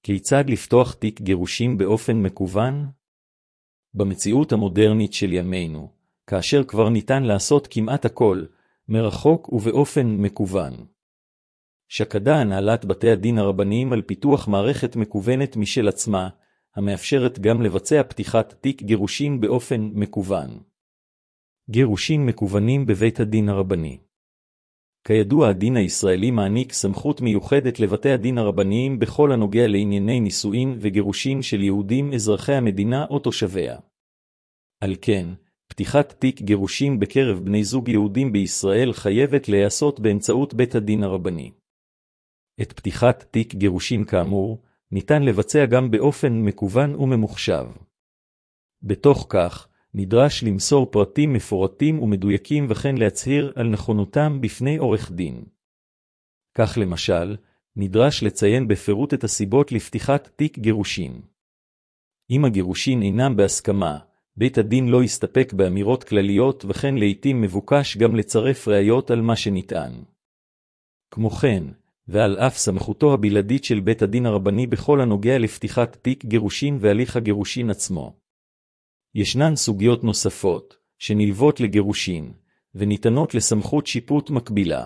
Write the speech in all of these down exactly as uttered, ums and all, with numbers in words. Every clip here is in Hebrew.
כיצד לפתוח תיק גירושים באופן מקוון? במציאות המודרנית של ימינו, כאשר כבר ניתן לעשות כמעט הכל, מרחוק ובאופן מקוון. שקדה הנהלת בתי הדין הרבניים על פיתוח מערכת מקוונת משל עצמה, המאפשרת גם לבצע פתיחת תיק גירושים באופן מקוון. גירושים מקוונים בבית הדין הרבני. כידוע, הדין הישראלי מעניק סמכות מיוחדת לבתי הדין הרבניים בכל הנוגע לענייני נישואין וגירושים של יהודים אזרחי המדינה או תושביה. על כן, פתיחת תיק גירושים בקרב בני זוג יהודים בישראל חייבת להיעשות באמצעות בית הדין הרבני. את פתיחת תיק גירושים כאמור, ניתן לבצע גם באופן מקוון וממוחשב. בתוך כך, נדרש למסור פרטים מפורטים ומדויקים וכן להצהיר על נכונותם בפני עורך דין. כך למשל, נדרש לציין בפירוט את הסיבות לפתיחת תיק גירושין. אם הגירושין אינם בהסכמה, בית הדין לא יסתפק באמירות כלליות וכן לעתים מבוקש גם לצרף ראיות על מה שנטען. כמו כן, ועל אף סמכותו הבלעדית של בית הדין הרבני בכל הנוגע לפתיחת תיק גירושין והליך הגירושין עצמו, ישנן סוגיות נוספות, שנלוות לגירושין, וניתנות לסמכות שיפוט מקבילה.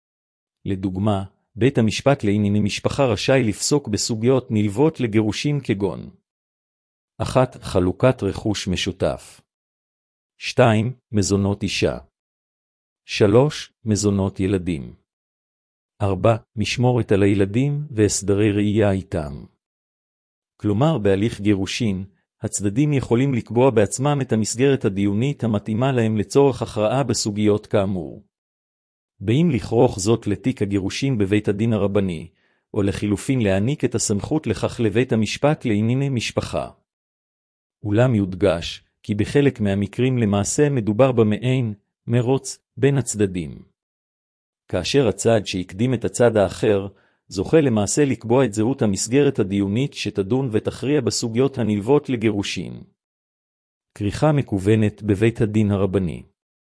לדוגמה, בית המשפט לענייני משפחה רשאי לפסוק בסוגיות נלוות לגירושין כגון: אחת. חלוקת רכוש משותף. שתיים. מזונות אישה. שלוש. מזונות ילדים. ארבע. משמורת על הילדים והסדרי ראייה איתם. כלומר, בהליך גירושין, הצדדים יכולים לקבוע בעצמם את המסגרת הדיונית המתאימה להם לצורך הכרעה בסוגיות כאמור. באים לכרוך זאת לתיק הגירושין בבית הדין הרבני, או לחילופין להעניק את הסמכות לכך לבית המשפט לענייני משפחה. אולם יודגש, כי בחלק מהמקרים למעשה מדובר במעין מרוץ בין הצדדים. כאשר הצד שהקדים את הצד האחר, זוכה למעשה לקבוע את זהות המסגרת הדיונית שתדון ותכריע בסוגיות הנלוות לגירושין. כריכה מקוונת בבית הדין הרבני.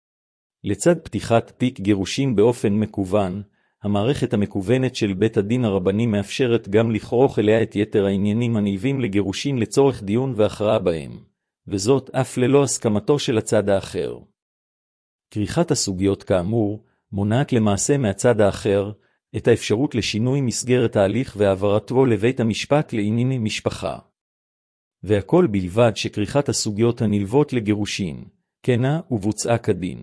לצד פתיחת תיק גירושין באופן מקוון, המערכת המקוונת של בית הדין הרבני מאפשרת גם לכרוך אליה את יתר העניינים הנלווים לגירושין לצורך דיון והכרעה בהם, וזאת אף ללא הסכמתו של הצד האחר. כריכת הסוגיות כאמור מונעת למעשה מהצד האחר את האפשרות לשינוי מסגרת ההליך והעברתו לבית המשפט לענייני משפחה. והכל בלבד שכריכת הסוגיות הנלוות לגירושין כנה ובוצעה כדין.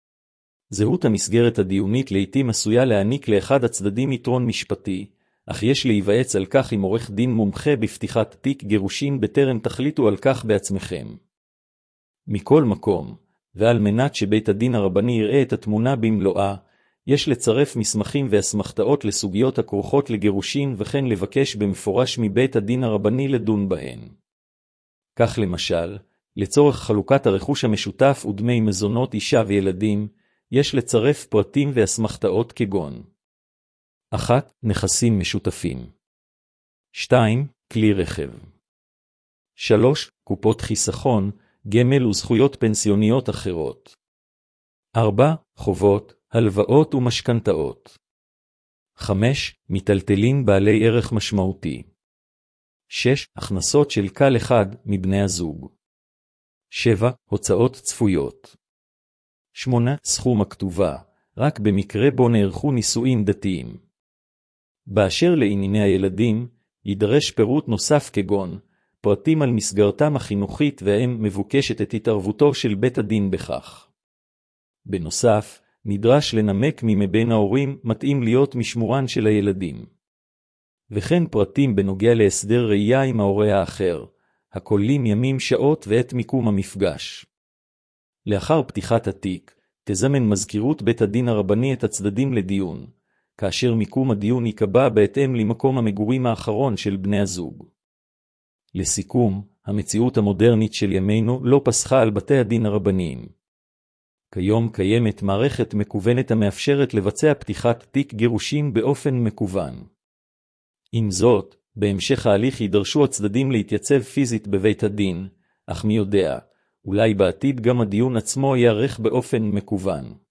זהות המסגרת הדיונית לעתים עשויה להעניק לאחד הצדדים יתרון משפטי, אך יש להיוועץ על כך עם עורך דין מומחה בפתיחת תיק גירושין בטרם תחליטו על כך בעצמכם. מכל מקום, ועל מנת שבית הדין הרבני יראה את התמונה במלואה, יש לצרף מסמכים ואסמכתאות לסוגיות הכרוכות לגירושין וכן לבקש במפורש מבית הדין הרבני לדון בהן. כך למשל, לצורך חלוקת הרכוש המשותף ודמי מזונות אישה וילדים, יש לצרף פרטים ואסמכתאות כגון: אחת. נכסים משותפים. שתיים. כלי רכב. שלוש. קופות חיסכון, גמל וזכויות פנסיוניות אחרות. ארבע. חובות, הלוואות ומשכנתאות. חמש. מיטלטלין בעלי ערך משמעותי. שש. הכנסות של כל אחד מבני הזוג. שבע. הוצאות צפויות. שמונה. סכום הכתובה, רק במקרה בו נערכו נישואין דתיים. באשר לענייני הילדים, יידרש פירוט נוסף כגון פרטים על מסגרתם החינוכית והאם מבוקשת את התערבותו של בית הדין בכך. בנוסף, נדרש לנמק מי מבין ההורים מתאים להיות משמורן של הילדים. וכן פרטים בנוגע להסדר ראייה עם ההורה האחר, הכוללים ימים, שעות ואת מיקום המפגש. לאחר פתיחת התיק, תזמן מזכירות בית הדין הרבני את הצדדים לדיון, כאשר מיקום הדיון יקבע בהתאם למקום המגורים האחרון של בני הזוג. לסיכום, המציאות המודרנית של ימינו לא פסחה על בתי הדין הרבניים. כיום קיימת מערכת מקוונת המאפשרת לבצע פתיחת תיק גירושין באופן מקוון. עם זאת, בהמשך ההליך יידרשו הצדדים להתייצב פיזית בבית הדין, אך מי יודע, אולי בעתיד גם הדיון עצמו ייערך באופן מקוון.